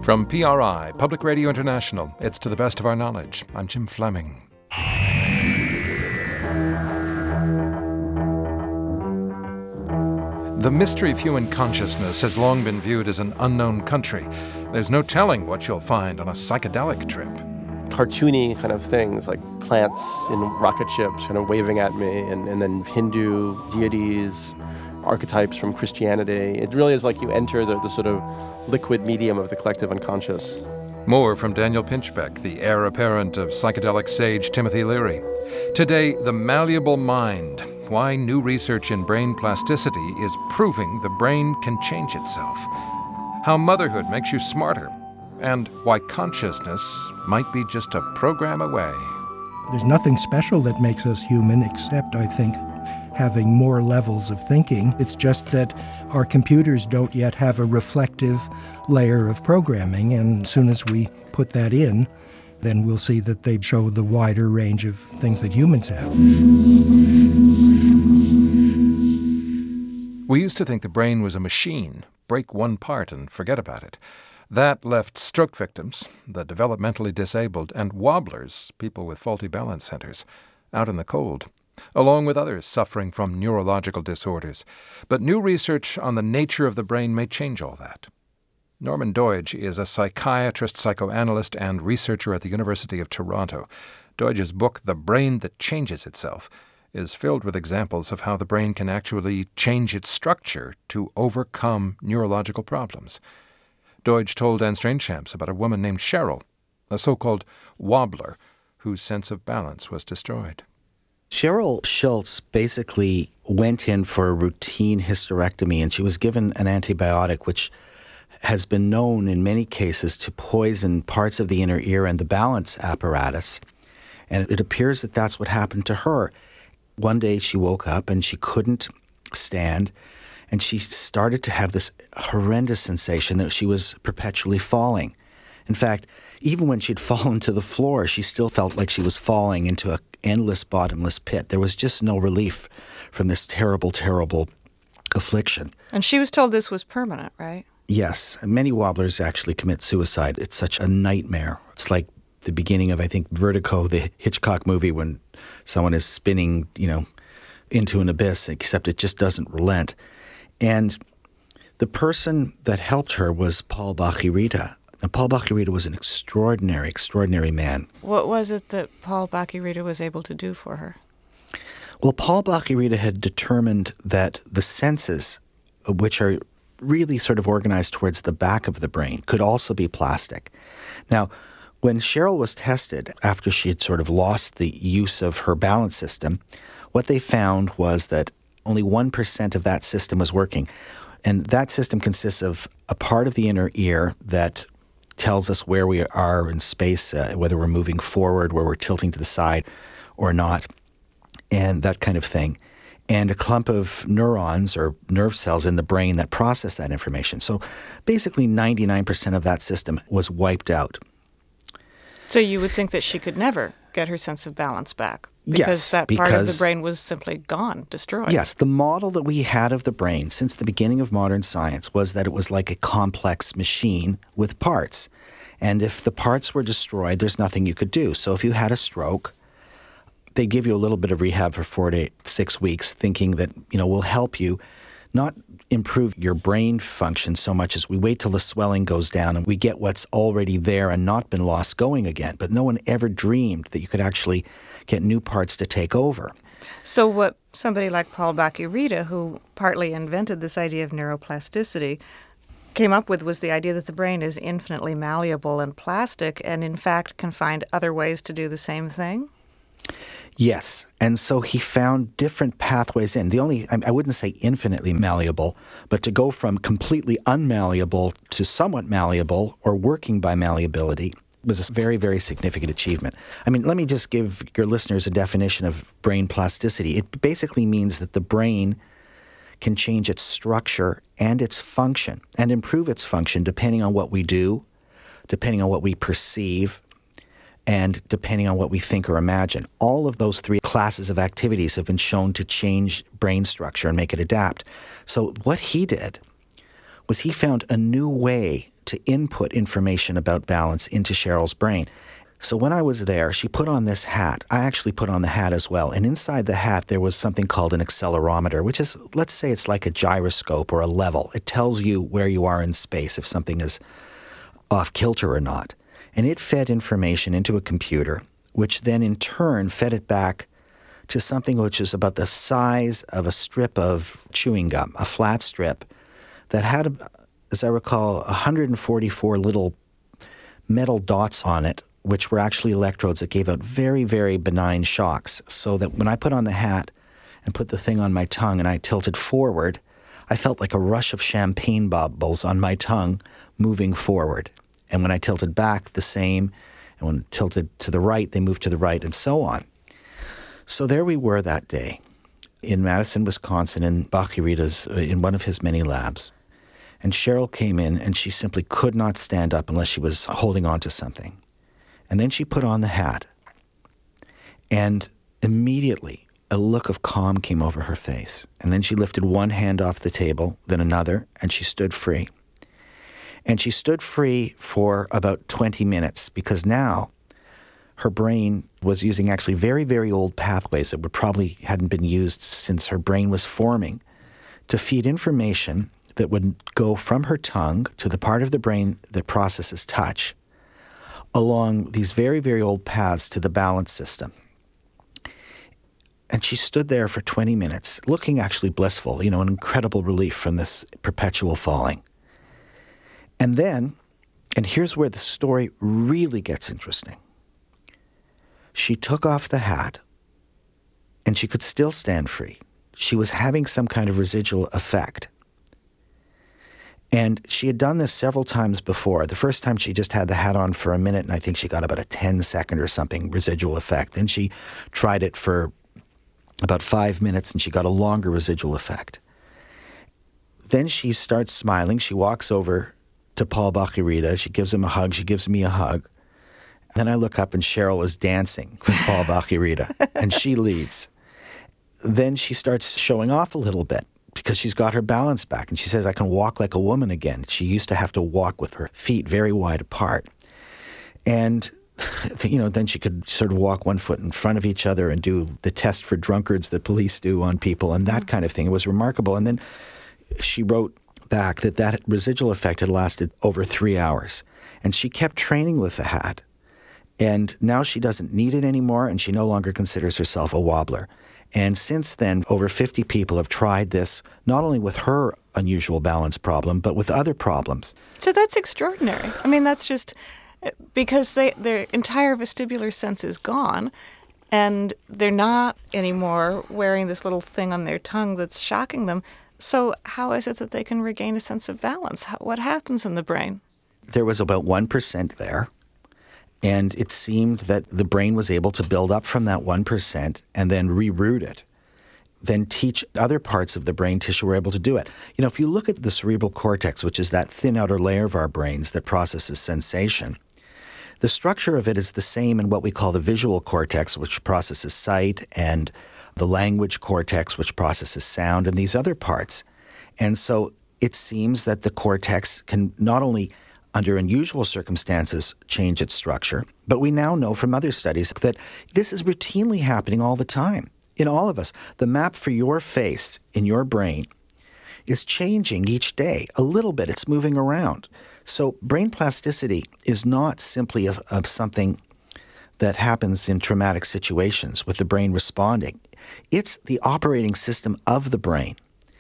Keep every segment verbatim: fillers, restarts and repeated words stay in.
From P R I, Public Radio International, it's To the Best of Our Knowledge. I'm Jim Fleming. The mystery of human consciousness has long been viewed as an unknown country. There's no telling what you'll find on a psychedelic trip. Cartoony kind of things like plants in rocket ships kind of waving at me, and, and then Hindu deities, archetypes from Christianity. It really is like you enter the, the sort of liquid medium of the collective unconscious. More from Daniel Pinchbeck, the heir apparent of psychedelic sage Timothy Leary. Today, the malleable mind. Why new research in brain plasticity is proving the brain can change itself. How motherhood makes you smarter. And why consciousness might be just a program away. There's nothing special that makes us human except, I think, having more levels of thinking. It's just that our computers don't yet have a reflective layer of programming, and as soon as we put that in, then we'll see that they show the wider range of things that humans have. We used to think the brain was a machine. Break one part and forget about it. That left stroke victims, the developmentally disabled, and wobblers, people with faulty balance centers, out in the cold, along with others suffering from neurological disorders. But new research on the nature of the brain may change all that. Norman Doidge is a psychiatrist, psychoanalyst, and researcher at the University of Toronto. Doidge's book, The Brain That Changes Itself, is filled with examples of how the brain can actually change its structure to overcome neurological problems. Doidge told Anne Strainchamps about a woman named Cheryl, a so-called wobbler, whose sense of balance was destroyed. Cheryl Schultz basically went in for a routine hysterectomy, and she was given an antibiotic which has been known in many cases to poison parts of the inner ear and the balance apparatus. And it appears that that's what happened to her. One day she woke up and she couldn't stand, and she started to have this horrendous sensation that she was perpetually falling. In fact, even when she'd fallen to the floor, she still felt like she was falling into an endless, bottomless pit. There was just no relief from this terrible, terrible affliction. And she was told this was permanent, right? Yes. Many wobblers actually commit suicide. It's such a nightmare. It's like the beginning of, I think, Vertigo, the Hitchcock movie, when someone is spinning, you know, into an abyss, except it just doesn't relent. And the person that helped her was Paul Bach-y-Rita. And Paul Bach-y-Rita was an extraordinary, extraordinary man. What was it that Paul Bach-y-Rita was able to do for her? Well, Paul Bach-y-Rita had determined that the senses, which are really sort of organized towards the back of the brain, could also be plastic. Now, when Cheryl was tested, after she had sort of lost the use of her balance system, what they found was that only one percent of that system was working. And that system consists of a part of the inner ear that tells us where we are in space, uh, whether we're moving forward, where we're tilting to the side or not, and that kind of thing. And a clump of neurons or nerve cells in the brain that process that information. So basically ninety-nine percent of that system was wiped out. So you would think that she could never get her sense of balance back because yes, that because, part of the brain was simply gone, destroyed. Yes, the model that we had of the brain since the beginning of modern science was that it was like a complex machine with parts. And if the parts were destroyed, there's nothing you could do. So if you had a stroke, they give you a little bit of rehab for four to eight, six weeks, thinking that, you know, will help you not improve your brain function so much as we wait till the swelling goes down and we get what's already there and not been lost going again. But no one ever dreamed that you could actually get new parts to take over. So what somebody like Paul Bach-y-Rita, who partly invented this idea of neuroplasticity, came up with was the idea that the brain is infinitely malleable and plastic and in fact can find other ways to do the same thing? Yes, and so he found different pathways in. The only, I wouldn't say infinitely malleable, but to go from completely unmalleable to somewhat malleable or working by malleability was a very, very significant achievement. I mean, let me just give your listeners a definition of brain plasticity. It basically means that the brain can change its structure and its function and improve its function depending on what we do, depending on what we perceive, and depending on what we think or imagine. All of those three classes of activities have been shown to change brain structure and make it adapt. So what he did was he found a new way to input information about balance into Cheryl's brain. So when I was there, she put on this hat. I actually put on the hat as well. And inside the hat, there was something called an accelerometer, which is, let's say it's like a gyroscope or a level. It tells you where you are in space, if something is off kilter or not. And it fed information into a computer, which then in turn fed it back to something which is about the size of a strip of chewing gum, a flat strip that had, as I recall, one hundred forty-four little metal dots on it, which were actually electrodes that gave out very, very benign shocks. So that when I put on the hat and put the thing on my tongue and I tilted forward, I felt like a rush of champagne bubbles on my tongue moving forward. And when I tilted back, the same. And when tilted to the right, they moved to the right, and so on. So there we were that day in Madison, Wisconsin, in Bach-y-Rita's, in one of his many labs. And Cheryl came in, and she simply could not stand up unless she was holding on to something. And then she put on the hat. And immediately, a look of calm came over her face. And then she lifted one hand off the table, then another, and she stood free. And she stood free for about twenty minutes because now her brain was using actually very, very old pathways that would probably hadn't been used since her brain was forming to feed information that would go from her tongue to the part of the brain that processes touch along these very, very old paths to the balance system. And she stood there for twenty minutes, looking actually blissful, you know, an incredible relief from this perpetual falling. And then, and here's where the story really gets interesting, she took off the hat, and she could still stand free. She was having some kind of residual effect. And she had done this several times before. The first time she just had the hat on for a minute, and I think she got about a ten second or something residual effect. Then she tried it for about five minutes, and she got a longer residual effect. Then she starts smiling. She walks over to Paul Bach-y-Rita. She gives him a hug. She gives me a hug. Then I look up, and Cheryl is dancing with Paul Bach-y-Rita, and she leads. Then she starts showing off a little bit, because she's got her balance back. And she says, I can walk like a woman again. She used to have to walk with her feet very wide apart. And, you know, then she could sort of walk one foot in front of each other and do the test for drunkards that police do on people and that kind of thing. It was remarkable. And then she wrote back that that residual effect had lasted over three hours. And she kept training with the hat. And now she doesn't need it anymore, and she no longer considers herself a wobbler. And since then, over fifty people have tried this, not only with her unusual balance problem, but with other problems. So that's extraordinary. I mean, that's just because they, their entire vestibular sense is gone, and they're not anymore wearing this little thing on their tongue that's shocking them. So how is it that they can regain a sense of balance? How, what happens in the brain? There was about one percent there. And it seemed that the brain was able to build up from that one percent and then reroute it, then teach other parts of the brain tissue were able to do it. You know, if you look at the cerebral cortex, which is that thin outer layer of our brains that processes sensation, the structure of it is the same in what we call the visual cortex, which processes sight, and the language cortex, which processes sound, and these other parts. And so it seems that the cortex can not only under unusual circumstances, change its structure. But we now know from other studies that this is routinely happening all the time in all of us. The map for your face in your brain is changing each day a little bit. It's moving around. So brain plasticity is not simply of, of something that happens in traumatic situations with the brain responding. It's the operating system of the brain.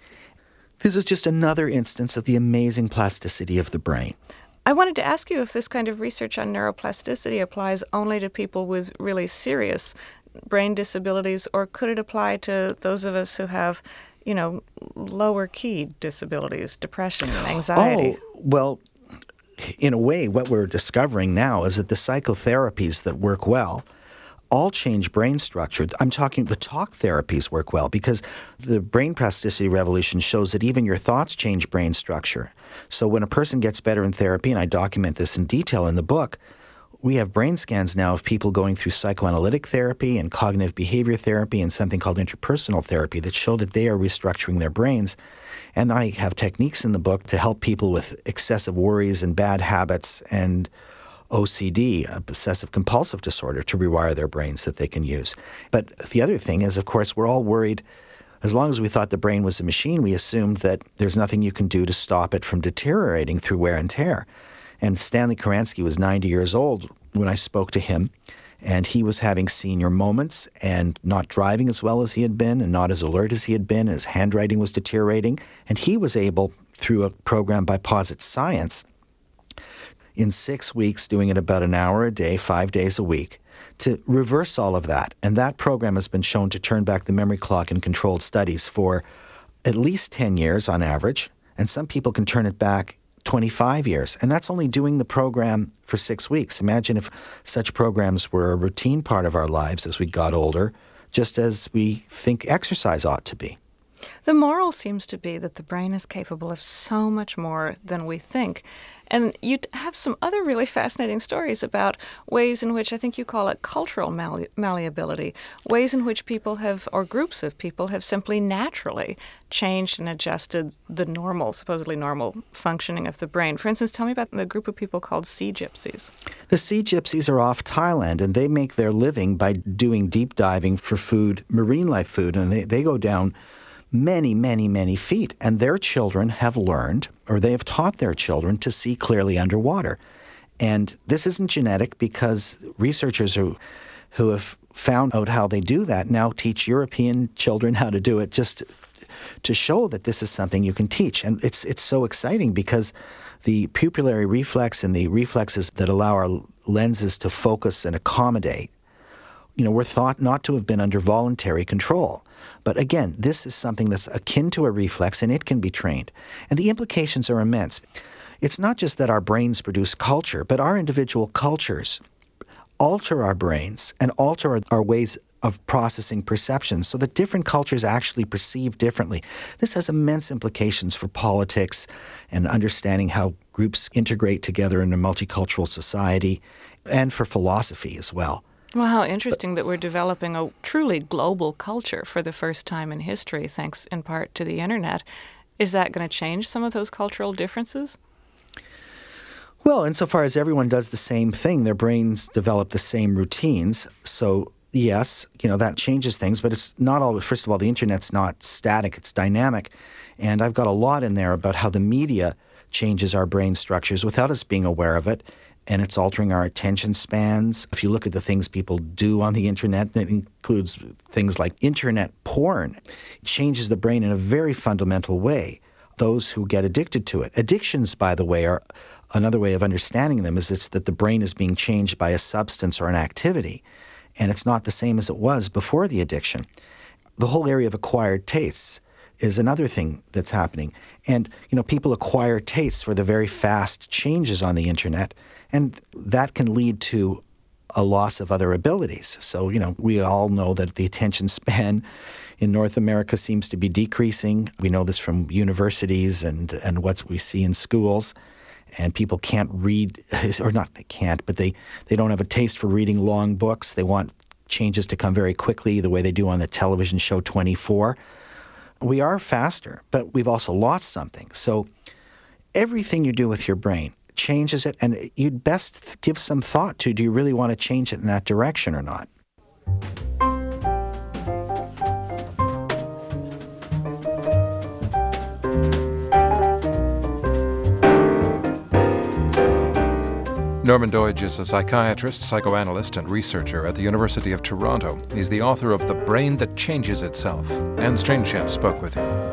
This is just another instance of the amazing plasticity of the brain. I wanted to ask you if this kind of research on neuroplasticity applies only to people with really serious brain disabilities, or could it apply to those of us who have, you know, lower key disabilities, depression and anxiety? Oh, well, in a way, what we're discovering now is that the psychotherapies that work well all change brain structure. I'm talking the talk therapies work well because the brain plasticity revolution shows that even your thoughts change brain structure. So when a person gets better in therapy, and I document this in detail in the book, we have brain scans now of people going through psychoanalytic therapy and cognitive behavior therapy and something called interpersonal therapy that show that they are restructuring their brains. And I have techniques in the book to help people with excessive worries and bad habits and O C D, obsessive compulsive disorder, to rewire their brains that they can use. But the other thing is, of course, we're all worried. As long as we thought the brain was a machine, we assumed that there's nothing you can do to stop it from deteriorating through wear and tear. And Stanley Karansky was ninety years old when I spoke to him, and he was having senior moments and not driving as well as he had been and not as alert as he had been. His handwriting was deteriorating, and he was able, through a program by Posit Science, in six weeks, doing it about an hour a day, five days a week, to reverse all of that. And that program has been shown to turn back the memory clock in controlled studies for at least ten years on average, and some people can turn it back twenty-five years. And that's only doing the program for six weeks. Imagine if such programs were a routine part of our lives as we got older, just as we think exercise ought to be. The moral seems to be that the brain is capable of so much more than we think. And you have some other really fascinating stories about ways in which, I think you call it cultural malli- malleability, ways in which people have, or groups of people have simply naturally changed and adjusted the normal, supposedly normal functioning of the brain. For instance, tell me about the group of people called Sea Gypsies. The Sea Gypsies are off Thailand, and they make their living by doing deep diving for food, marine life food, and they, they go down many, many, many feet. And their children have learned, or they have taught their children, to see clearly underwater. And this isn't genetic, because researchers who, who have found out how they do that now teach European children how to do it, just to show that this is something you can teach. And it's it's so exciting, because the pupillary reflex and the reflexes that allow our lenses to focus and accommodate, you know, were thought not to have been under voluntary control. But again, this is something that's akin to a reflex, and it can be trained. And the implications are immense. It's not just that our brains produce culture, but our individual cultures alter our brains and alter our, our ways of processing perception so that different cultures actually perceive differently. This has immense implications for politics and understanding how groups integrate together in a multicultural society, and for philosophy as well. Well, how interesting that we're developing a truly global culture for the first time in history, thanks in part to the internet. Is that going to change some of those cultural differences? Well, insofar as everyone does the same thing, their brains develop the same routines. So, yes, you know, that changes things, but it's not all. First of all, the internet's not static, it's dynamic. And I've got a lot in there about how the media changes our brain structures without us being aware of it. And it's altering our attention spans. If you look at the things people do on the internet, that includes things like internet porn. It changes the brain in a very fundamental way. Those who get addicted to it. Addictions, by the way, are another way of understanding them is it's that the brain is being changed by a substance or an activity. And it's not the same as it was before the addiction. The whole area of acquired tastes is another thing that's happening. And, you know, people acquire tastes for the very fast changes on the internet. And that can lead to a loss of other abilities. So, you know, we all know that the attention span in North America seems to be decreasing. We know this from universities and, and what we see in schools. And people can't read, or not they can't, but they, they don't have a taste for reading long books. They want changes to come very quickly, the way they do on the television show twenty-four. We are faster, but we've also lost something. So everything you do with your brain changes it, and you'd best give some thought to, do you really want to change it in that direction or not? Norman Doidge is a psychiatrist, psychoanalyst, and researcher at the University of Toronto. He's the author of The Brain That Changes Itself. Anne Strainchamp spoke with him.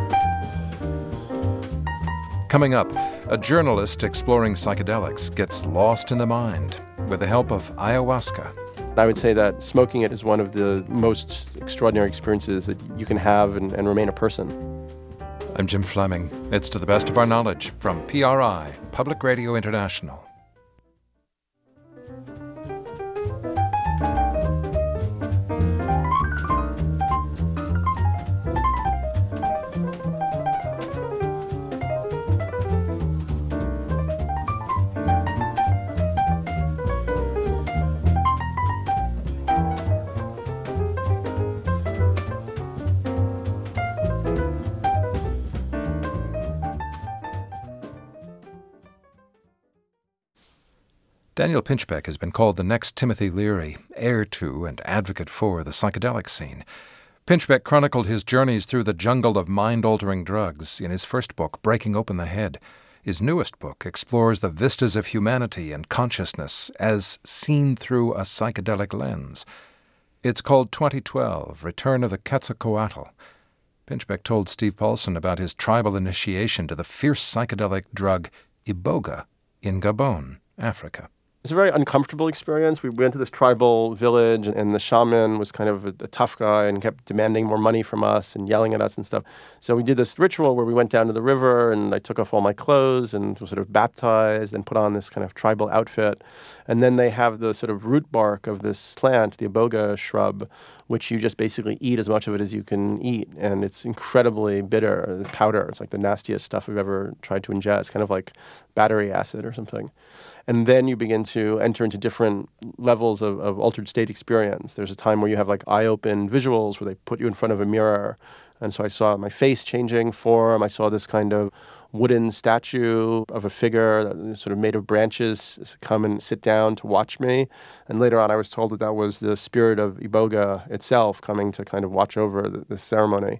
Coming up, a journalist exploring psychedelics gets lost in the mind with the help of ayahuasca. I would say that smoking it is one of the most extraordinary experiences that you can have and, and remain a person. I'm Jim Fleming. It's To the Best of Our Knowledge from P R I, Public Radio International. Daniel Pinchbeck has been called the next Timothy Leary, heir to and advocate for the psychedelic scene. Pinchbeck chronicled his journeys through the jungle of mind-altering drugs in his first book, Breaking Open the Head. His newest book explores the vistas of humanity and consciousness as seen through a psychedelic lens. It's called twenty twelve, Return of the Quetzalcoatl. Pinchbeck told Steve Paulson about his tribal initiation to the fierce psychedelic drug Iboga in Gabon, Africa. It's a very uncomfortable experience. We went to this tribal village, and the shaman was kind of a, a tough guy and kept demanding more money from us and yelling at us and stuff. So we did this ritual where we went down to the river, and I took off all my clothes and was sort of baptized and put on this kind of tribal outfit. And then they have the sort of root bark of this plant, the iboga shrub, which you just basically eat as much of it as you can eat. And it's incredibly bitter, the powder. It's like the nastiest stuff I've ever tried to ingest, kind of like battery acid or something. And then you begin to enter into different levels of, of altered state experience. There's a time where you have like eye-open visuals where they put you in front of a mirror. And so I saw my face changing form. I saw this kind of wooden statue of a figure that was sort of made of branches come and sit down to watch me. And later on I was told that that was the spirit of Iboga itself coming to kind of watch over the, the ceremony.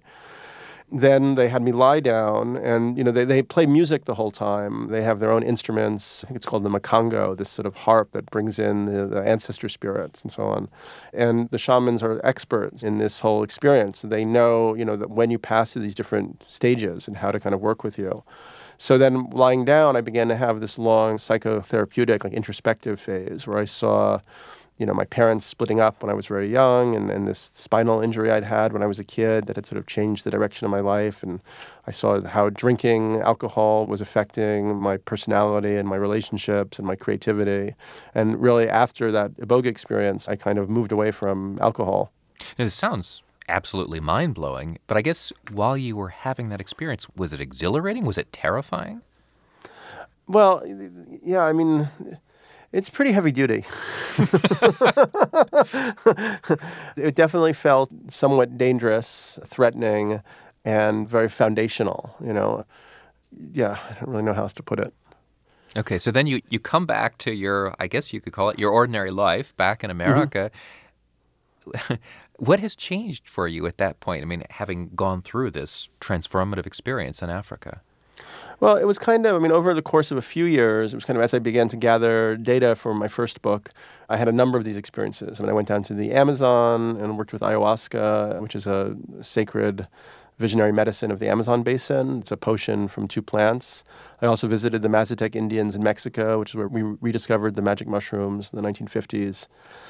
Then they had me lie down, and you know they, they play music the whole time. They have their own instruments. I think it's called the makango, this sort of harp that brings in the, the ancestor spirits and so on. And the shamans are experts in this whole experience. They know, you know, that when you pass through these different stages and how to kind of work with you. So then lying down, I began to have this long psychotherapeutic, like introspective phase where I saw, you know, my parents splitting up when I was very young, and, and this spinal injury I'd had when I was a kid that had sort of changed the direction of my life. And I saw how drinking alcohol was affecting my personality and my relationships and my creativity. And really after that Iboga experience, I kind of moved away from alcohol. Now, this sounds absolutely mind-blowing, but I guess while you were having that experience, was it exhilarating? Was it terrifying? Well, yeah, I mean, it's pretty heavy duty. It definitely felt somewhat dangerous, threatening, and very foundational, you know. Yeah, I don't really know how else to put it. Okay, so then you, you come back to your, I guess you could call it your ordinary life back in America. Mm-hmm. What has changed for you at that point? I mean, having gone through this transformative experience in Africa? Well, it was kind of, I mean, over the course of a few years, it was kind of as I began to gather data for my first book, I had a number of these experiences. I mean, I went down to the Amazon and worked with ayahuasca, which is a sacred visionary medicine of the Amazon basin. It's a potion from two plants. I also visited the Mazatec Indians in Mexico, which is where we rediscovered the magic mushrooms in the nineteen fifties.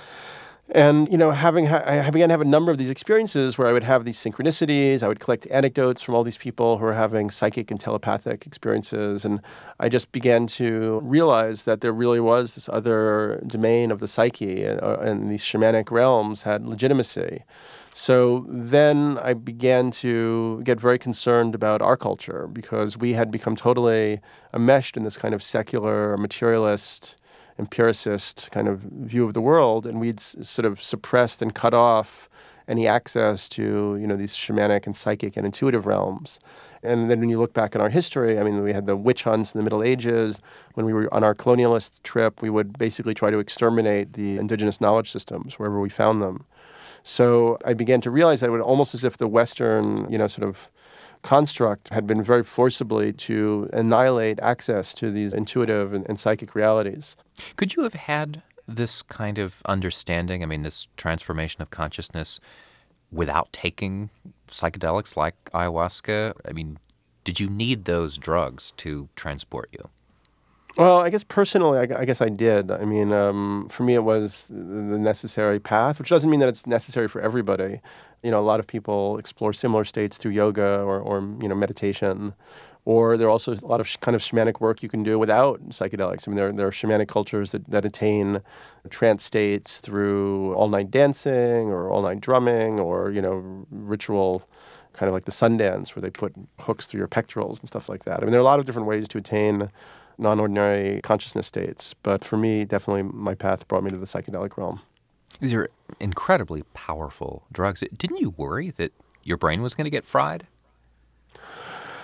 And, you know, having ha- I began to have a number of these experiences where I would have these synchronicities. I would collect anecdotes from all these people who are having psychic and telepathic experiences. And I just began to realize that there really was this other domain of the psyche, and, uh, and these shamanic realms had legitimacy. So then I began to get very concerned about our culture because we had become totally enmeshed in this kind of secular, materialist, empiricist kind of view of the world, and we'd s- sort of suppressed and cut off any access to, you know, these shamanic and psychic and intuitive realms. And then when you look back in our history, I mean, we had the witch hunts in the Middle Ages. When we were on our colonialist trip, we would basically try to exterminate the indigenous knowledge systems wherever we found them. So I began to realize that it was almost as if the Western, you know, sort of construct had been very forcibly to annihilate access to these intuitive and, and psychic realities. Could you have had this kind of understanding, I mean, this transformation of consciousness, without taking psychedelics like ayahuasca? I mean, did you need those drugs to transport you? Well, I guess personally, I, I guess I did. I mean, um, for me, it was the necessary path, which doesn't mean that it's necessary for everybody. You know, a lot of people explore similar states through yoga or, or you know, meditation. Or there are also a lot of sh- kind of shamanic work you can do without psychedelics. I mean, there, there are shamanic cultures that, that attain trance states through all-night dancing or all-night drumming or, you know, ritual kind of like the sun dance where they put hooks through your pectorals and stuff like that. I mean, there are a lot of different ways to attain non-ordinary consciousness states. But for me, definitely my path brought me to the psychedelic realm. These are incredibly powerful drugs. Didn't you worry that your brain was going to get fried?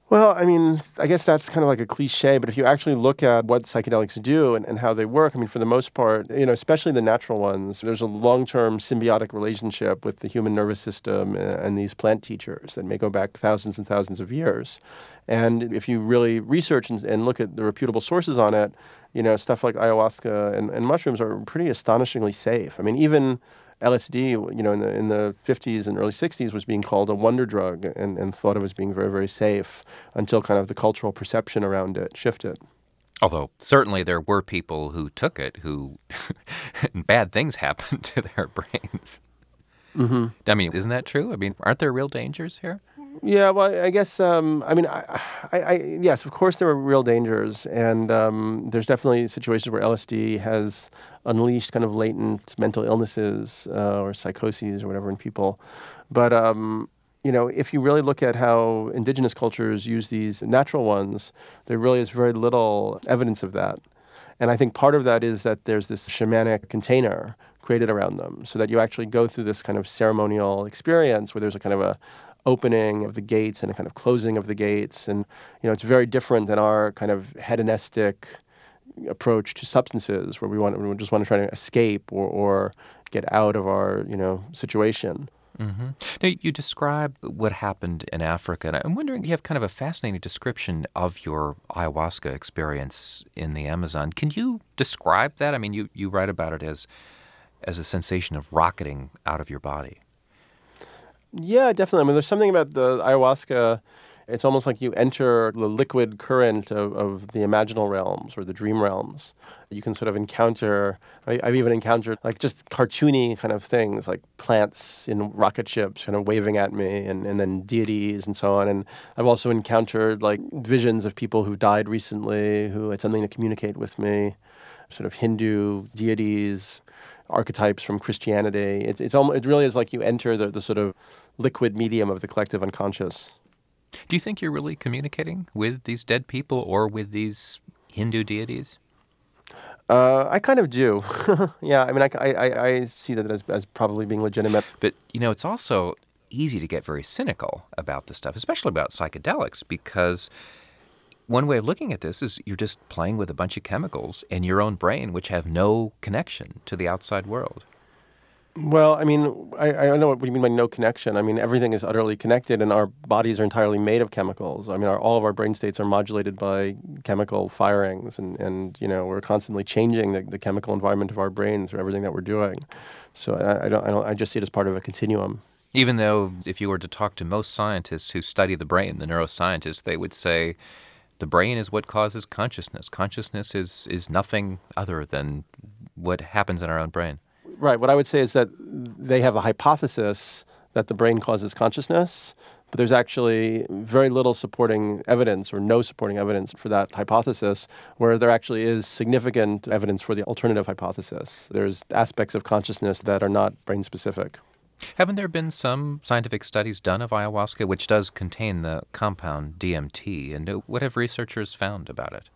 Well, I mean, I guess that's kind of like a cliche, but if you actually look at what psychedelics do and, and how they work, I mean, for the most part, you know, especially the natural ones, there's a long-term symbiotic relationship with the human nervous system and, and these plant teachers that may go back thousands and thousands of years. And if you really research and, and look at the reputable sources on it, you know, stuff like ayahuasca and, and mushrooms are pretty astonishingly safe. I mean, even L S D, you know, in the in the fifties and early sixties was being called a wonder drug and, and thought of as being very, very safe until kind of the cultural perception around it shifted. Although certainly there were people who took it who bad things happened to their brains. Mm-hmm. I mean, isn't that true? I mean, aren't there real dangers here? Yeah, well, I guess, um, I mean, I, I, I, yes, of course there are real dangers, and um, there's definitely situations where L S D has unleashed kind of latent mental illnesses uh, or psychoses or whatever in people. But, um, you know, if you really look at how indigenous cultures use these natural ones, there really is very little evidence of that. And I think part of that is that there's this shamanic container created around them, so that you actually go through this kind of ceremonial experience where there's a kind of a opening of the gates and a kind of closing of the gates. And, you know, it's very different than our kind of hedonistic approach to substances where we want we just want to try to escape or, or get out of our, you know, situation. Mm-hmm. Now, you describe what happened in Africa, and I'm wondering, you have kind of a fascinating description of your ayahuasca experience in the Amazon. Can you describe that? I mean, you, you write about it as as a sensation of rocketing out of your body. Yeah, definitely. I mean, there's something about the ayahuasca. It's almost like you enter the liquid current of, of the imaginal realms or the dream realms. You can sort of encounter, I, I've even encountered like just cartoony kind of things like plants in rocket ships kind of waving at me and, and then deities and so on. And I've also encountered like visions of people who died recently who had something to communicate with me, sort of Hindu deities, archetypes from Christianity. It's, it's almost, it really is like you enter the, the sort of liquid medium of the collective unconscious. Do you think you're really communicating with these dead people or with these Hindu deities? Uh, I kind of do. Yeah, I mean, I, I, I see that as, as probably being legitimate. But, you know, it's also easy to get very cynical about this stuff, especially about psychedelics, because one way of looking at this is you're just playing with a bunch of chemicals in your own brain which have no connection to the outside world. Well, I mean, I, I don't know what you mean by no connection. I mean, everything is utterly connected, and our bodies are entirely made of chemicals. I mean, our, all of our brain states are modulated by chemical firings, and, and you know, we're constantly changing the, the chemical environment of our brain through everything that we're doing. So I, I don't, I don't, I just see it as part of a continuum. Even though if you were to talk to most scientists who study the brain, the neuroscientists, they would say the brain is what causes consciousness. Consciousness is, is nothing other than what happens in our own brain. Right. What I would say is that they have a hypothesis that the brain causes consciousness, but there's actually very little supporting evidence or no supporting evidence for that hypothesis, where there actually is significant evidence for the alternative hypothesis. There's aspects of consciousness that are not brain-specific. Haven't there been some scientific studies done of ayahuasca, which does contain the compound D M T, and what have researchers found about it?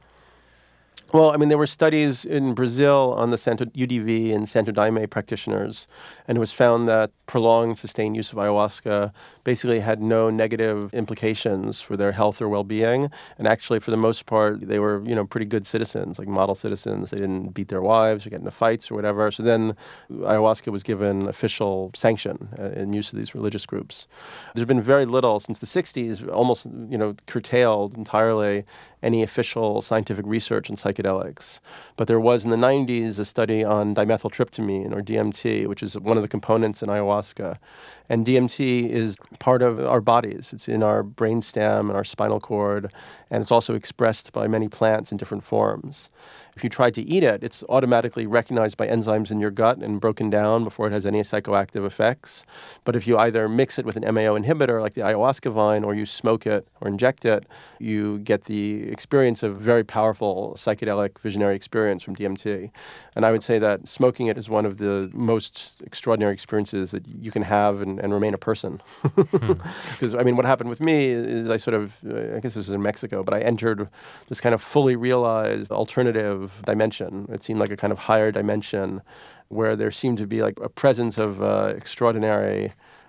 Well, I mean, there were studies in Brazil on the Santo U D V and Santo Daime practitioners, and it was found that prolonged, sustained use of ayahuasca basically had no negative implications for their health or well-being. And actually, for the most part, they were, you know, pretty good citizens, like model citizens. They didn't beat their wives or get into fights or whatever. So then ayahuasca was given official sanction uh, in use of these religious groups. There's been very little since the sixties, almost, you know, curtailed entirely any official scientific research in psychedelics. But there was in the nineties a study on dimethyltryptamine, or D M T, which is one of the components in ayahuasca. And D M T is part of our bodies. It's in our brainstem and our spinal cord, and it's also expressed by many plants in different forms. If you try to eat it, it's automatically recognized by enzymes in your gut and broken down before it has any psychoactive effects. But if you either mix it with an M A O inhibitor like the ayahuasca vine, or you smoke it or inject it, you get the experience of very powerful psychedelic visionary experience from D M T. And I would say that smoking it is one of the most extraordinary experiences that you can have and, and remain a person. Because, hmm. I mean, what happened with me is I sort of, I guess this was in Mexico, but I entered this kind of fully realized alternative dimension. It seemed like a kind of higher dimension where there seemed to be like a presence of uh, extraordinary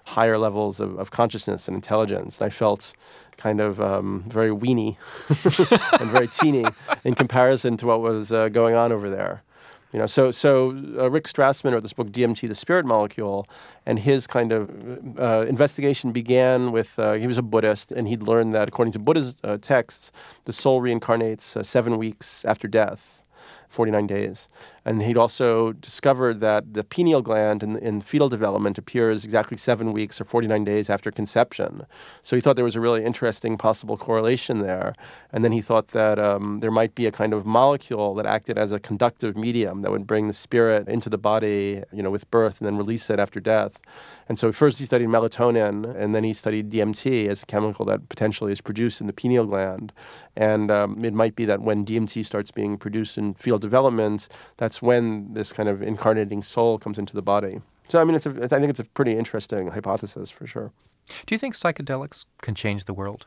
higher levels of, of consciousness and intelligence. And I felt kind of um, very weenie and very teeny in comparison to what was uh, going on over there. You know, so so uh, Rick Strassman wrote this book, D M T, The Spirit Molecule, and his kind of uh, investigation began with, uh, he was a Buddhist, and he'd learned that according to Buddha's uh, texts, the soul reincarnates uh, seven weeks after death, forty-nine days. And he'd also discovered that the pineal gland in, in fetal development appears exactly seven weeks or forty-nine days after conception. So he thought there was a really interesting possible correlation there. And then he thought that um, there might be a kind of molecule that acted as a conductive medium that would bring the spirit into the body, you know, with birth and then release it after death. And so first he studied melatonin, and then he studied D M T as a chemical that potentially is produced in the pineal gland. And um, it might be that when D M T starts being produced in fetal development, that's when this kind of incarnating soul comes into the body. So, I mean, it's a, I think it's a pretty interesting hypothesis for sure. Do you think psychedelics can change the world?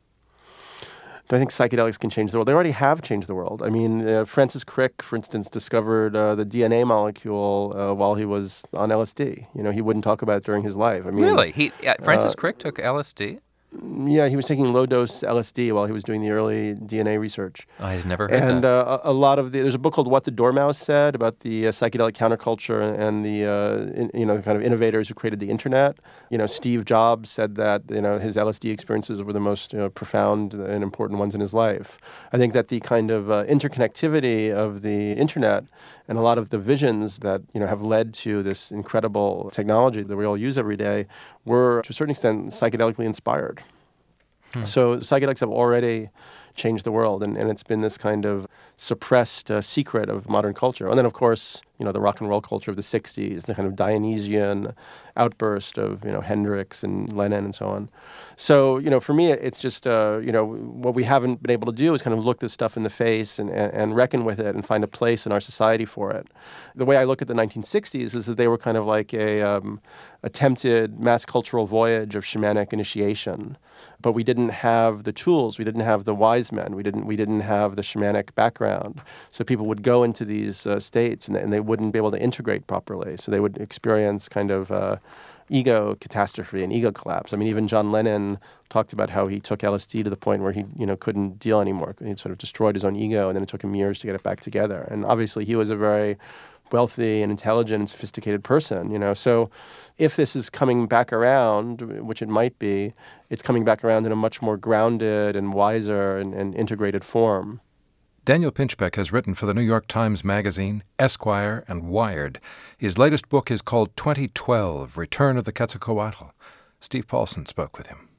Do I think psychedelics can change the world? They already have changed the world. I mean, uh, Francis Crick, for instance, discovered uh, the D N A molecule uh, while he was on L S D. You know, he wouldn't talk about it during his life. I mean, really? He uh, Francis uh, Crick took L S D? Yeah, he was taking low-dose L S D while he was doing the early D N A research. I had never heard and, that. And uh, a lot of the, there's a book called What the Dormouse Said about the uh, psychedelic counterculture and the, uh, in, you know, kind of innovators who created the internet. You know, Steve Jobs said that, you know, his L S D experiences were the most you know, profound and important ones in his life. I think that the kind of uh, interconnectivity of the internet and a lot of the visions that, you know, have led to this incredible technology that we all use every day were, to a certain extent, psychedelically inspired. Hmm. So psychedelics have already changed the world, and, and it's been this kind of suppressed uh, secret of modern culture. And then, of course, you know, the rock and roll culture of the sixties, the kind of Dionysian outburst of, you know, Hendrix and Lennon and so on. So, you know, for me, it's just, uh, you know, what we haven't been able to do is kind of look this stuff in the face and, and, and reckon with it and find a place in our society for it. The way I look at the nineteen sixties is that they were kind of like a um, attempted mass cultural voyage of shamanic initiation. But we didn't have the tools. We didn't have the wise men. We didn't. We didn't have the shamanic background. So people would go into these uh, states, and they, and they wouldn't be able to integrate properly. So they would experience kind of uh, ego catastrophe and ego collapse. I mean, even John Lennon talked about how he took L S D to the point where he, you know, couldn't deal anymore. He sort of destroyed his own ego, and then it took him years to get it back together. And obviously, he was a very wealthy and intelligent and sophisticated person, you know. So if this is coming back around, which it might be, it's coming back around in a much more grounded and wiser and, and integrated form. Daniel Pinchbeck has written for the New York Times Magazine, Esquire, and Wired. His latest book is called twenty twelve, Return of the Quetzalcoatl. Steve Paulson spoke with him.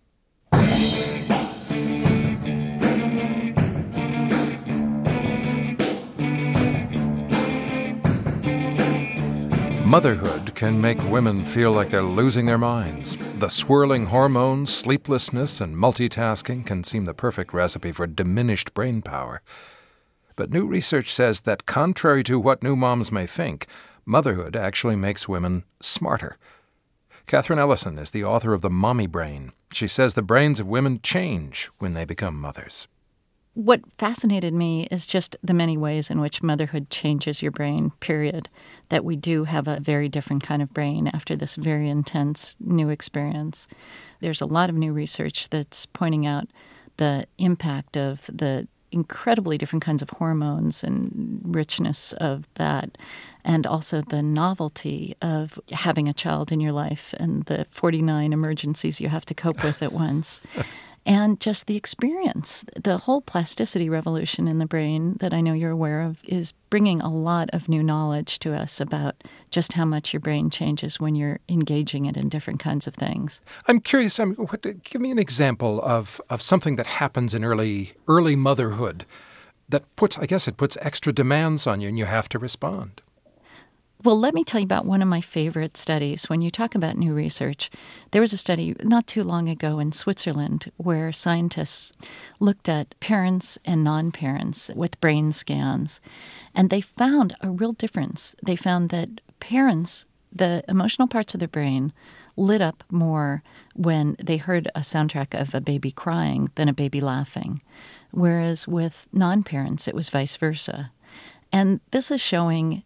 Motherhood can make women feel like they're losing their minds. The swirling hormones, sleeplessness, and multitasking can seem the perfect recipe for diminished brain power. But new research says that, contrary to what new moms may think, motherhood actually makes women smarter. Catherine Ellison is the author of The Mommy Brain. She says the brains of women change when they become mothers. What fascinated me is just the many ways in which motherhood changes your brain, period. That we do have a very different kind of brain after this very intense new experience. There's a lot of new research that's pointing out the impact of the incredibly different kinds of hormones and richness of that, and also the novelty of having a child in your life and the forty-nine emergencies you have to cope with at once. And just the experience, the whole plasticity revolution in the brain that I know you're aware of is bringing a lot of new knowledge to us about just how much your brain changes when you're engaging it in different kinds of things. I'm curious, I mean, what, give me an example of, of something that happens in early early motherhood that puts, I guess it puts extra demands on you and you have to respond. Well, let me tell you about one of my favorite studies. When you talk about new research, there was a study not too long ago in Switzerland where scientists looked at parents and non-parents with brain scans, and they found a real difference. They found that parents, the emotional parts of their brain, lit up more when they heard a soundtrack of a baby crying than a baby laughing, whereas with non-parents, it was vice versa. And this is showing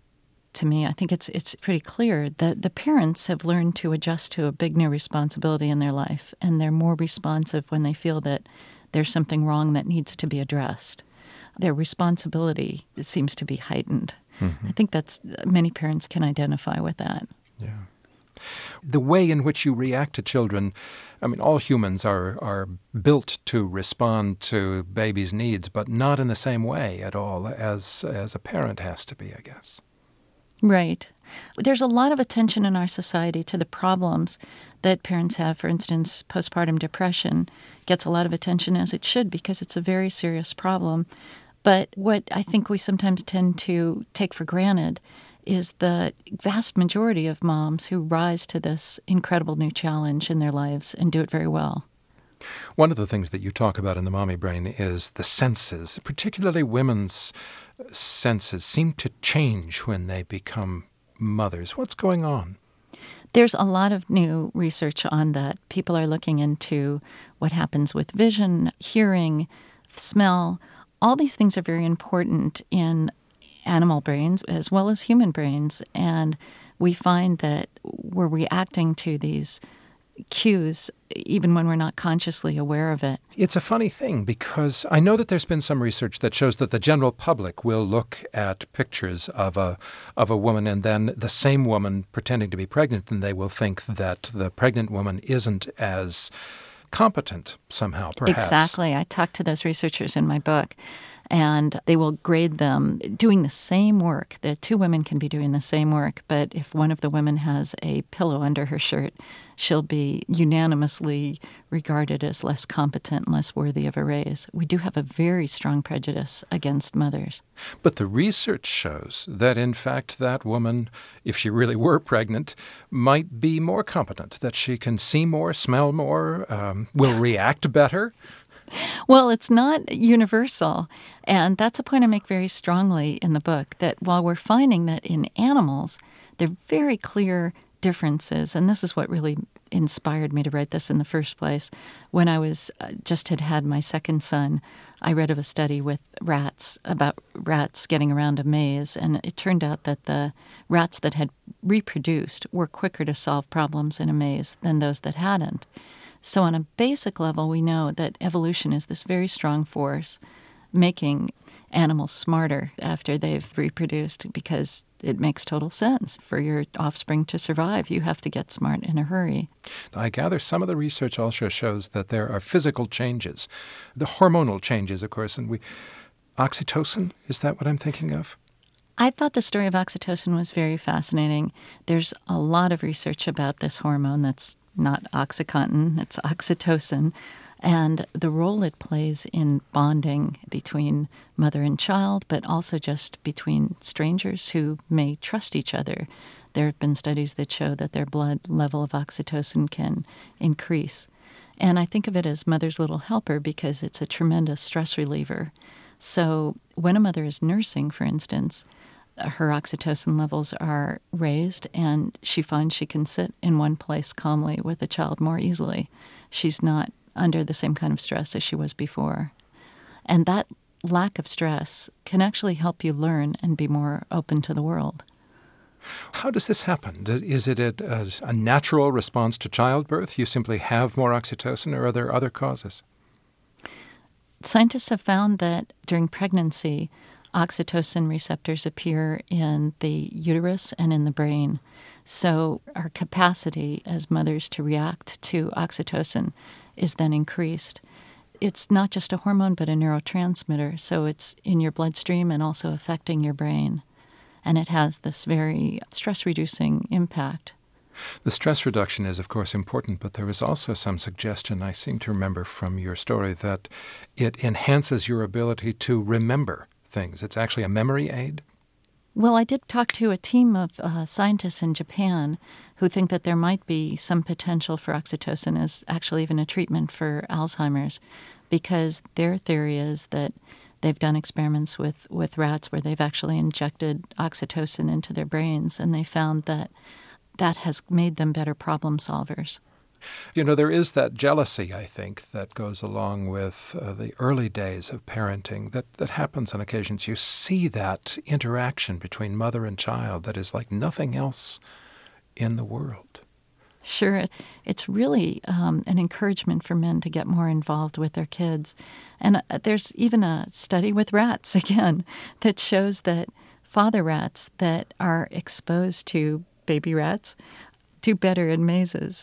to me. I think it's it's pretty clear that the parents have learned to adjust to a big new responsibility in their life, and they're more responsive when they feel that there's something wrong that needs to be addressed. Their responsibility, it seems to be heightened. Mm-hmm. I think that's many parents can identify with that. Yeah. The way in which you react to children, I mean, all humans are, are built to respond to babies' needs, but not in the same way at all as as a parent has to be, I guess. Right. There's a lot of attention in our society to the problems that parents have. For instance, postpartum depression gets a lot of attention, as it should, because it's a very serious problem. But what I think we sometimes tend to take for granted is the vast majority of moms who rise to this incredible new challenge in their lives and do it very well. One of the things that you talk about in The Mommy Brain is the senses, particularly women's senses seem to change when they become mothers. What's going on? There's a lot of new research on that. People are looking into what happens with vision, hearing, smell. All these things are very important in animal brains as well as human brains. And we find that we're reacting to these cues even when we're not consciously aware of it. It's a funny thing because I know that there's been some research that shows that the general public will look at pictures of a of a woman and then the same woman pretending to be pregnant, and they will think that the pregnant woman isn't as competent somehow, perhaps. Exactly. I talked to those researchers in my book, and they will grade them doing the same work. The two women can be doing the same work, but if one of the women has a pillow under her shirt, she'll be unanimously regarded as less competent and less worthy of a raise. We do have a very strong prejudice against mothers. But the research shows that, in fact, that woman, if she really were pregnant, might be more competent, that she can see more, smell more, um, will react better. Well, it's not universal, and that's a point I make very strongly in the book, that while we're finding that in animals, there are very clear differences, and this is what really inspired me to write this in the first place. When I was uh, just had had my second son, I read of a study with rats, about rats getting around a maze, and it turned out that the rats that had reproduced were quicker to solve problems in a maze than those that hadn't. So on a basic level, we know that evolution is this very strong force making animals smarter after they've reproduced, because it makes total sense. For your offspring to survive, you have to get smart in a hurry. I gather some of the research also shows that there are physical changes, the hormonal changes, of course, and we oxytocin, is that what I'm thinking of? I thought the story of oxytocin was very fascinating. There's a lot of research about this hormone that's not OxyContin, it's oxytocin, and the role it plays in bonding between mother and child, but also just between strangers who may trust each other. There have been studies that show that their blood level of oxytocin can increase. And I think of it as mother's little helper because it's a tremendous stress reliever. So when a mother is nursing, for instance, her oxytocin levels are raised, and she finds she can sit in one place calmly with the child more easily. She's not under the same kind of stress as she was before. And that lack of stress can actually help you learn and be more open to the world. How does this happen? Is it a, a natural response to childbirth? You simply have more oxytocin, or are there other causes? Scientists have found that during pregnancy, oxytocin receptors appear in the uterus and in the brain. So our capacity as mothers to react to oxytocin is then increased. It's not just a hormone, but a neurotransmitter. So it's in your bloodstream and also affecting your brain. And it has this very stress-reducing impact. The stress reduction is, of course, important, but there is also some suggestion, I seem to remember from your story, that it enhances your ability to remember things. It's actually a memory aid? Well, I did talk to a team of uh, scientists in Japan who think that there might be some potential for oxytocin as actually even a treatment for Alzheimer's, because their theory is that they've done experiments with, with rats where they've actually injected oxytocin into their brains, and they found that that has made them better problem solvers. You know, there is that jealousy, I think, that goes along with uh, the early days of parenting that, that happens on occasions. You see that interaction between mother and child that is like nothing else in the world. Sure. It's really um, an encouragement for men to get more involved with their kids. And uh, there's even a study with rats, again, that shows that father rats that are exposed to baby rats do better in mazes.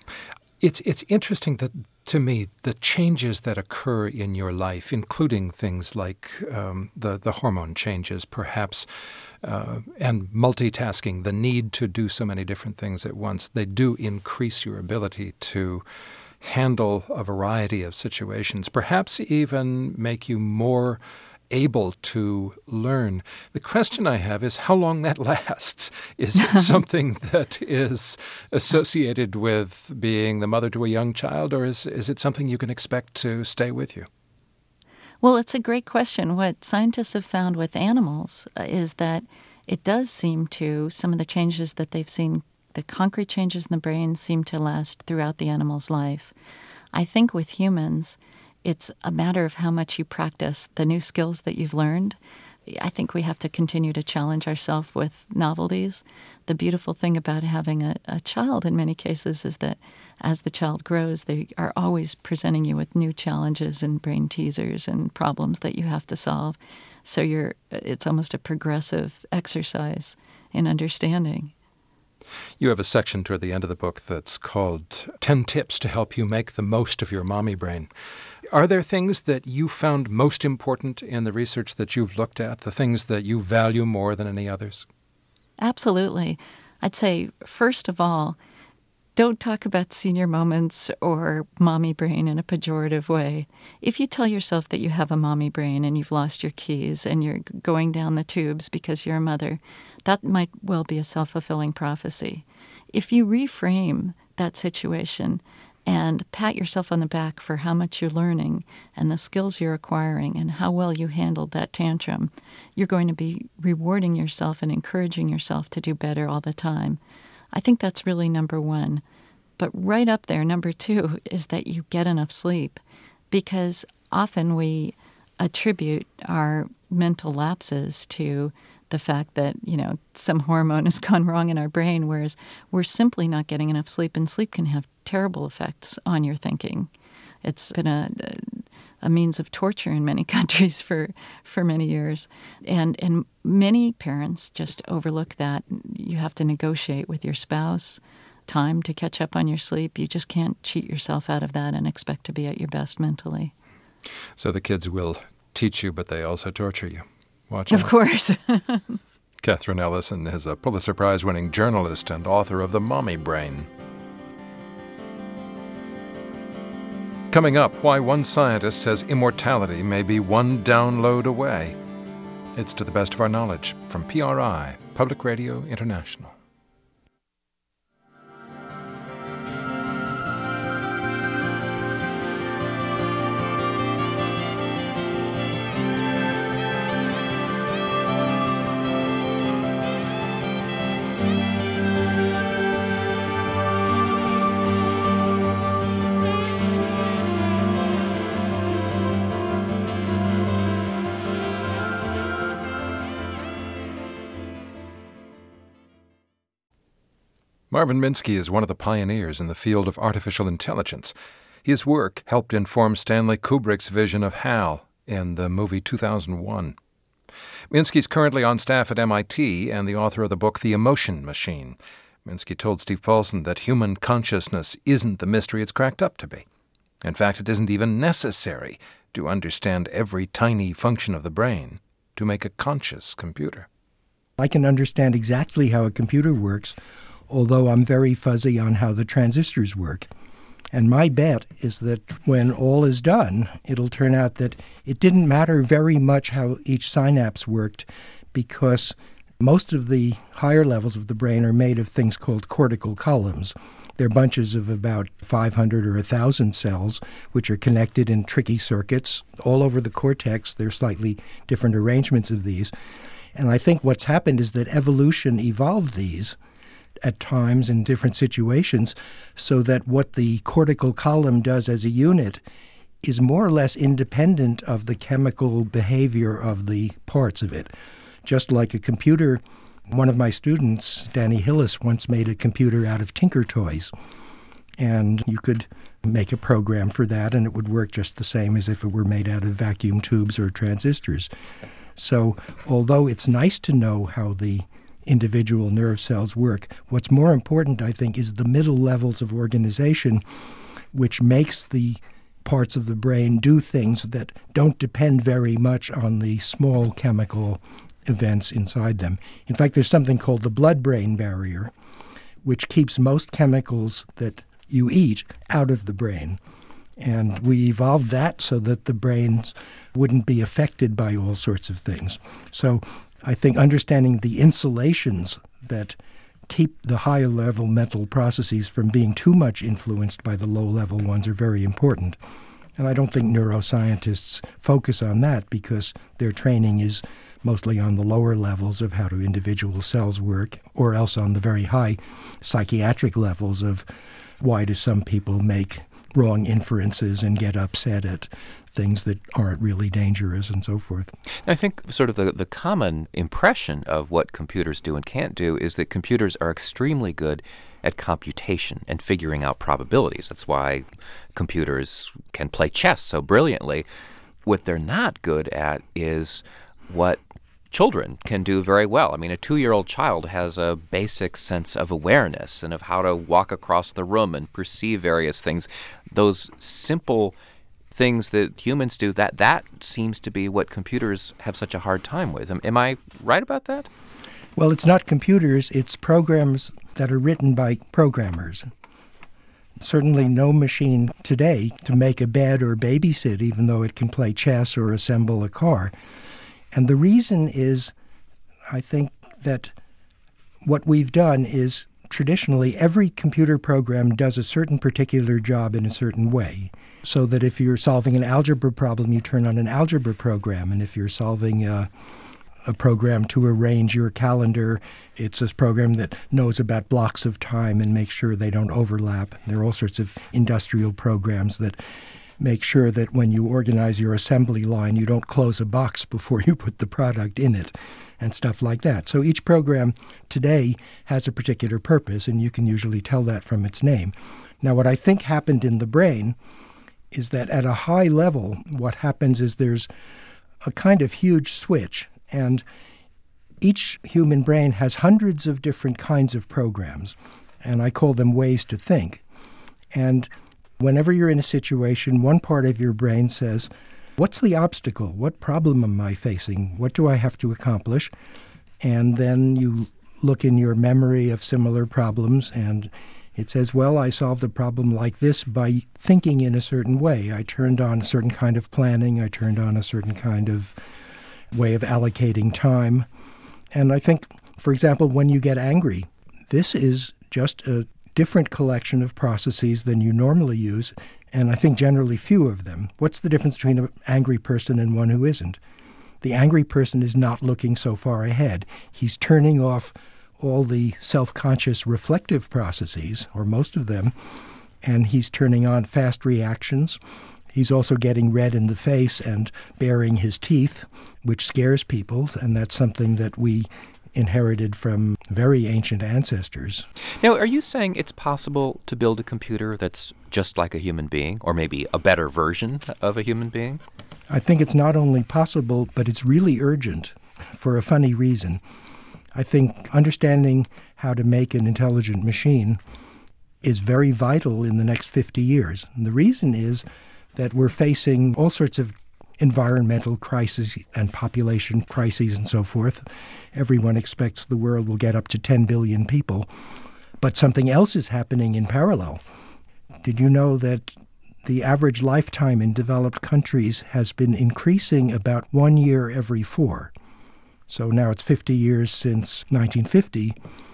It's it's interesting that, to me, the changes that occur in your life, including things like um, the, the hormone changes, perhaps, uh, and multitasking, the need to do so many different things at once, they do increase your ability to handle a variety of situations, perhaps even make you more able to learn. The question I have is how long that lasts. Is it something that is associated with being the mother to a young child, or is, is it something you can expect to stay with you? Well, it's a great question. What scientists have found with animals is that it does seem to, some of the changes that they've seen, the concrete changes in the brain seem to last throughout the animal's life. I think with humans, it's a matter of how much you practice the new skills that you've learned. I think we have to continue to challenge ourselves with novelties. The beautiful thing about having a, a child in many cases is that as the child grows, they are always presenting you with new challenges and brain teasers and problems that you have to solve. So you're, it's almost a progressive exercise in understanding. You have a section toward the end of the book that's called ten Tips to Help You Make the Most of Your Mommy Brain. Are there things that you found most important in the research that you've looked at, the things that you value more than any others? Absolutely. I'd say, first of all, don't talk about senior moments or mommy brain in a pejorative way. If you tell yourself that you have a mommy brain and you've lost your keys and you're going down the tubes because you're a mother, that might well be a self-fulfilling prophecy. If you reframe that situation and pat yourself on the back for how much you're learning and the skills you're acquiring and how well you handled that tantrum, you're going to be rewarding yourself and encouraging yourself to do better all the time. I think that's really number one. But right up there, number two, is that you get enough sleep, because often we attribute our mental lapses to the fact that, you know, some hormone has gone wrong in our brain, whereas we're simply not getting enough sleep, and sleep can have terrible effects on your thinking. It's been a, a means of torture in many countries for, for many years. And, and many parents just overlook that. You have to negotiate with your spouse time to catch up on your sleep. You just can't cheat yourself out of that and expect to be at your best mentally. So the kids will teach you, but they also torture you. Watch Of out. course. Catherine Ellison is a Pulitzer Prize-winning journalist and author of The Mommy Brain. Coming up, why one scientist says immortality may be one download away. It's To the Best of Our Knowledge from P R I, Public Radio International. Marvin Minsky is one of the pioneers in the field of artificial intelligence. His work helped inform Stanley Kubrick's vision of HAL in the movie two thousand one. Minsky's currently on staff at M I T and the author of the book The Emotion Machine. Minsky told Steve Paulson that human consciousness isn't the mystery it's cracked up to be. In fact, it isn't even necessary to understand every tiny function of the brain to make a conscious computer. I can understand exactly how a computer works, although I'm very fuzzy on how the transistors work. And my bet is that when all is done, it'll turn out that it didn't matter very much how each synapse worked, because most of the higher levels of the brain are made of things called cortical columns. They're bunches of about five hundred or one thousand cells, which are connected in tricky circuits. All over the cortex, there are slightly different arrangements of these. And I think what's happened is that evolution evolved these at times in different situations, so that what the cortical column does as a unit is more or less independent of the chemical behavior of the parts of it. Just like a computer, one of my students, Danny Hillis, once made a computer out of Tinker Toys. And you could make a program for that, and it would work just the same as if it were made out of vacuum tubes or transistors. So although it's nice to know how the individual nerve cells work, what's more important, I think, is the middle levels of organization, which makes the parts of the brain do things that don't depend very much on the small chemical events inside them. In fact, there's something called the blood-brain barrier, which keeps most chemicals that you eat out of the brain. And we evolved that so that the brains wouldn't be affected by all sorts of things. So I think understanding the insulations that keep the higher level mental processes from being too much influenced by the low level ones are very important. And I don't think neuroscientists focus on that because their training is mostly on the lower levels of how do individual cells work, or else on the very high psychiatric levels of why do some people make wrong inferences and get upset at things that aren't really dangerous and so forth. I think sort of the, the common impression of what computers do and can't do is that computers are extremely good at computation and figuring out probabilities. That's why computers can play chess so brilliantly. What they're not good at is what children can do very well. I mean, a two-year-old child has a basic sense of awareness and of how to walk across the room and perceive various things. Those simple things that humans do, that that seems to be what computers have such a hard time with. Am, am I right about that? Well, it's not computers, it's programs that are written by programmers. Certainly no machine today to make a bed or babysit, even though it can play chess or assemble a car. And the reason is, I think, that what we've done is traditionally every computer program does a certain particular job in a certain way. So that if you're solving an algebra problem, you turn on an algebra program. And if you're solving a, a program to arrange your calendar, it's this program that knows about blocks of time and makes sure they don't overlap. There are all sorts of industrial programs that make sure that when you organize your assembly line, you don't close a box before you put the product in it and stuff like that. So each program today has a particular purpose, and you can usually tell that from its name. Now, what I think happened in the brain is that at a high level, what happens is there's a kind of huge switch, and each human brain has hundreds of different kinds of programs, and I call them ways to think. And whenever you're in a situation, one part of your brain says, what's the obstacle? What problem am I facing? What do I have to accomplish? And then you look in your memory of similar problems, and it says, well, I solved a problem like this by thinking in a certain way. I turned on a certain kind of planning. I turned on a certain kind of way of allocating time. And I think, for example, when you get angry, this is just a different collection of processes than you normally use, and I think generally few of them. What's the difference between an angry person and one who isn't? The angry person is not looking so far ahead. He's turning off all the self-conscious reflective processes, or most of them, and he's turning on fast reactions. He's also getting red in the face and baring his teeth, which scares people, and that's something that we inherited from very ancient ancestors. Now, are you saying it's possible to build a computer that's just like a human being, or maybe a better version of a human being? I think it's not only possible, but it's really urgent for a funny reason. I think understanding how to make an intelligent machine is very vital in the next fifty years. And the reason is that we're facing all sorts of environmental crises and population crises and so forth. Everyone expects the world will get up to ten billion people, but something else is happening in parallel. Did you know that the average lifetime in developed countries has been increasing about one year every four? So now it's fifty years since nineteen fifty,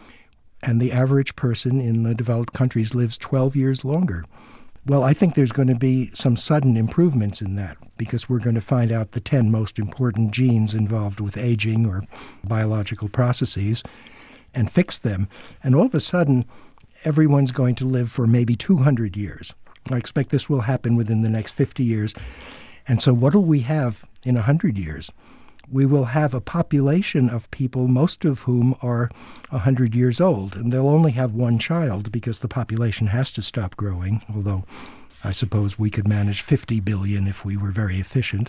and the average person in the developed countries lives twelve years longer. Well, I think there's going to be some sudden improvements in that because we're going to find out the ten most important genes involved with aging or biological processes. and fix them. And all of a sudden, everyone's going to live for maybe two hundred years. I expect this will happen within the next fifty years. And so what will we have in one hundred years? We will have a population of people, most of whom are one hundred years old, and they'll only have one child because the population has to stop growing, although I suppose we could manage fifty billion if we were very efficient.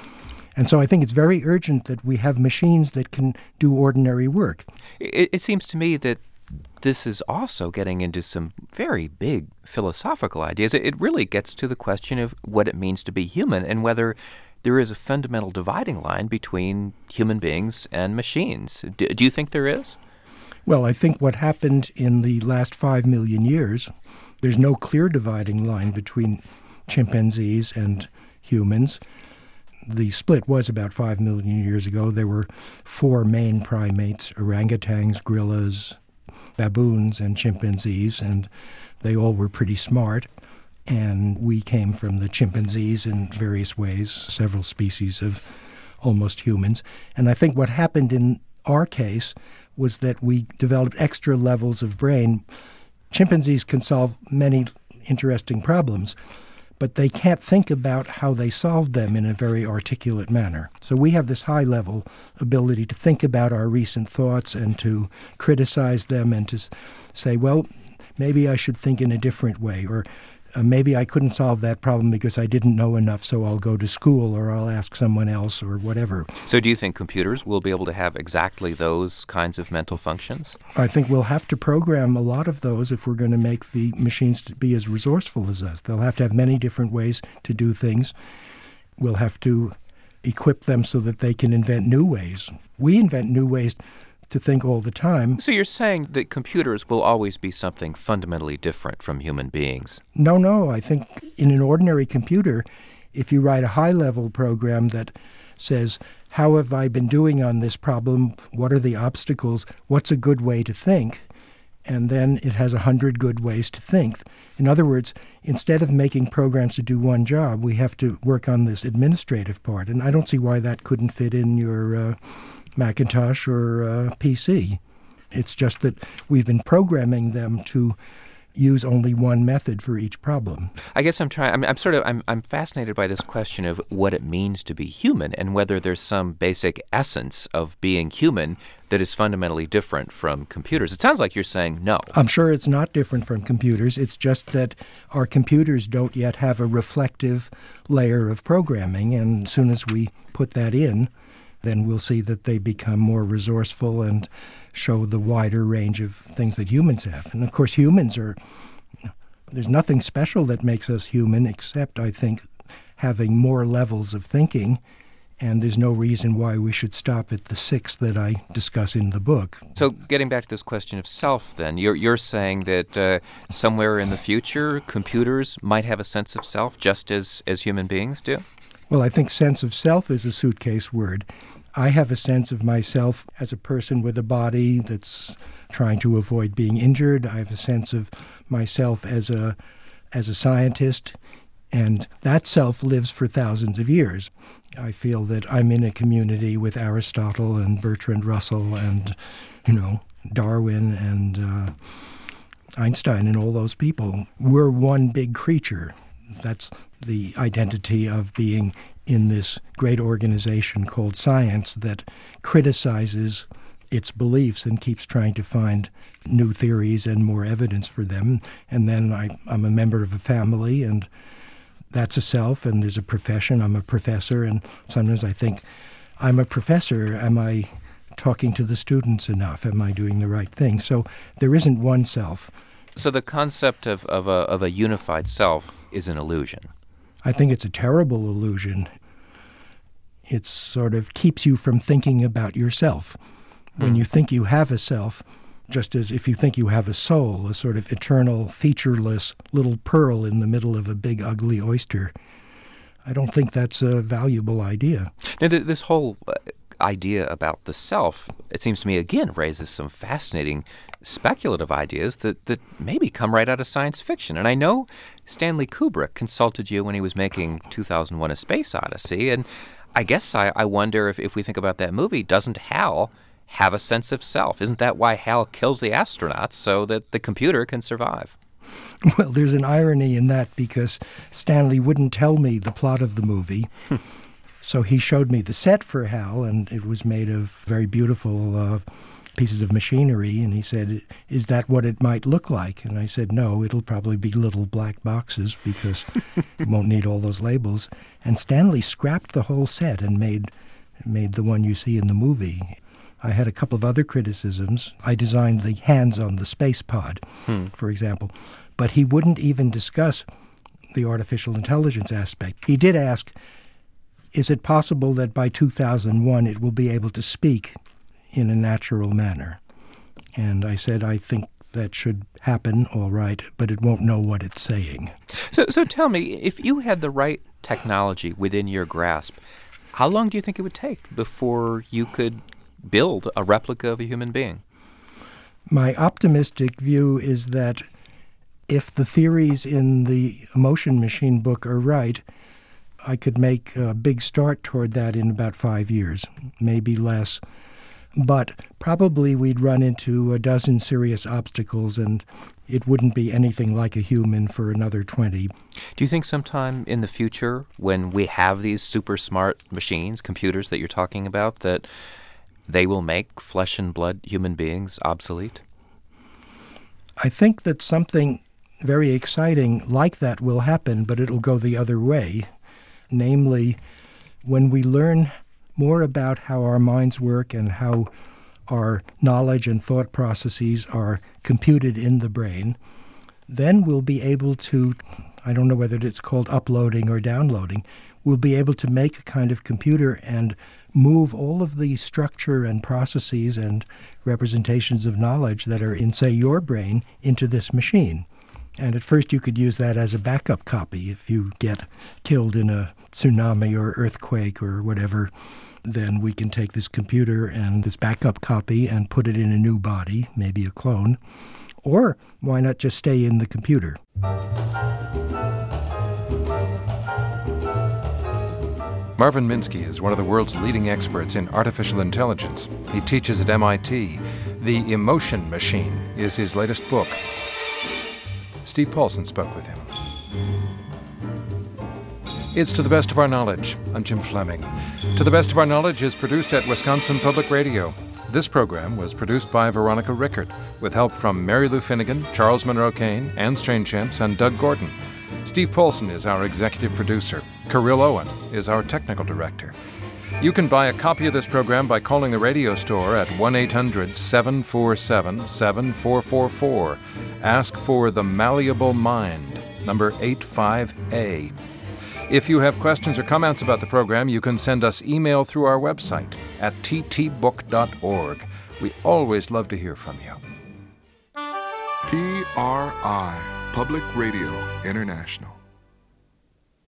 And so I think it's very urgent that we have machines that can do ordinary work. It, it seems to me that this is also getting into some very big philosophical ideas. It, it really gets to the question of what it means to be human and whether there is a fundamental dividing line between human beings and machines. Do, do you think there is? Well, I think what happened in the last five million years, there's no clear dividing line between chimpanzees and humans. The split was about five million years ago. There were four main primates, orangutans, gorillas, baboons, and chimpanzees, and they all were pretty smart. And we came from the chimpanzees in various ways, several species of almost humans. And I think what happened in our case was that we developed extra levels of brain. Chimpanzees can solve many interesting problems, but they can't think about how they solved them in a very articulate manner. So we have this high-level ability to think about our recent thoughts and to criticize them and to say, well, maybe I should think in a different way, or Uh, maybe I couldn't solve that problem because I didn't know enough, so I'll go to school or I'll ask someone else or whatever. So do you think computers will be able to have exactly those kinds of mental functions? I think we'll have to program a lot of those if we're going to make the machines to be as resourceful as us. They'll have to have many different ways to do things. We'll have to equip them so that they can invent new ways. We invent new ways to think all the time. So you're saying that computers will always be something fundamentally different from human beings? No, no. I think in an ordinary computer, if you write a high-level program that says, how have I been doing on this problem? What are the obstacles? What's a good way to think? And then it has a hundred good ways to think. In other words, instead of making programs to do one job, we have to work on this administrative part. And I don't see why that couldn't fit in your uh, Macintosh or uh, P C. It's just that we've been programming them to use only one method for each problem. I guess I'm trying. I'm, I'm sort of. I'm. I'm fascinated by this question of what it means to be human, and whether there's some basic essence of being human that is fundamentally different from computers. It sounds like you're saying no. I'm sure it's not different from computers. It's just that our computers don't yet have a reflective layer of programming, and as soon as we put that in, then we'll see that they become more resourceful and show the wider range of things that humans have. And of course, humans are, there's nothing special that makes us human except, I think, having more levels of thinking. And there's no reason why we should stop at the six that I discuss in the book. So getting back to this question of self, then, you're, you're saying that uh, somewhere in the future, computers might have a sense of self just as, as human beings do? Well, I think sense of self is a suitcase word. I have a sense of myself as a person with a body that's trying to avoid being injured. I have a sense of myself as a as a scientist, and that self lives for thousands of years. I feel that I'm in a community with Aristotle and Bertrand Russell and, you know, Darwin and uh, Einstein and all those people. We're one big creature. That's the identity of being in this great organization called science that criticizes its beliefs and keeps trying to find new theories and more evidence for them. And then I, I'm a member of a family, and that's a self, and there's a profession. I'm a professor, and sometimes I think, I'm a professor. Am I talking to the students enough? Am I doing the right thing? So there isn't one self. So the concept of, of, a, of a unified self is an illusion. I think it's a terrible illusion. It sort of keeps you from thinking about yourself. When mm. you think you have a self, just as if you think you have a soul, a sort of eternal, featureless little pearl in the middle of a big, ugly oyster, I don't think that's a valuable idea. Now, th- this whole uh, idea about the self, it seems to me, again, raises some fascinating speculative ideas that, that maybe come right out of science fiction. And I know Stanley Kubrick consulted you when he was making two thousand one: A Space Odyssey, and I guess I, I wonder if, if we think about that movie, doesn't Hal have a sense of self. Isn't that why Hal kills the astronauts, so that the computer can survive? Well, there's an irony in that because Stanley wouldn't tell me the plot of the movie. So he showed me the set for Hal, and it was made of very beautiful uh, pieces of machinery. And he said, "Is that what it might look like?" And I said, "No, it'll probably be little black boxes because it won't need all those labels." And Stanley scrapped the whole set and made made the one you see in the movie. I had a couple of other criticisms. I designed the hands on the space pod, hmm. for example. But he wouldn't even discuss the artificial intelligence aspect. He did ask, is it possible that by two thousand one it will be able to speak in a natural manner? And I said, I think that should happen, all right, but it won't know what it's saying. So, so tell me, if you had the right technology within your grasp, how long do you think it would take before you could build a replica of a human being? My optimistic view is that if the theories in the Emotion Machine book are right, I could make a big start toward that in about five years, maybe less. But probably we'd run into a dozen serious obstacles, and it wouldn't be anything like a human for another twenty. Do you think sometime in the future, when we have these super smart machines, computers that you're talking about, that they will make flesh and blood human beings obsolete? I think that something very exciting like that will happen, but it'll go the other way. Namely, when we learn more about how our minds work and how our knowledge and thought processes are computed in the brain, then we'll be able to, I don't know whether it's called uploading or downloading, we'll be able to make a kind of computer and move all of the structure and processes and representations of knowledge that are in, say, your brain into this machine. And at first you could use that as a backup copy. If you get killed in a tsunami or earthquake or whatever, then we can take this computer and this backup copy and put it in a new body, maybe a clone. Or why not just stay in the computer? Marvin Minsky is one of the world's leading experts in artificial intelligence. He teaches at M I T. The Emotion Machine is his latest book. Steve Paulson spoke with him. It's To the Best of Our Knowledge. I'm Jim Fleming. To the Best of Our Knowledge is produced at Wisconsin Public Radio. This program was produced by Veronica Rickert, with help from Mary Lou Finnegan, Charles Monroe Kane, Anne Strainchamps, and Doug Gordon. Steve Paulson is our executive producer. Kirill Owen is our technical director. You can buy a copy of this program by calling the radio store at one eight hundred seven four seven seven four four four. Ask for The Malleable Mind, number eighty-five A. If you have questions or comments about the program, you can send us email through our website at t t book dot org. We always love to hear from you. P R I, Public Radio International.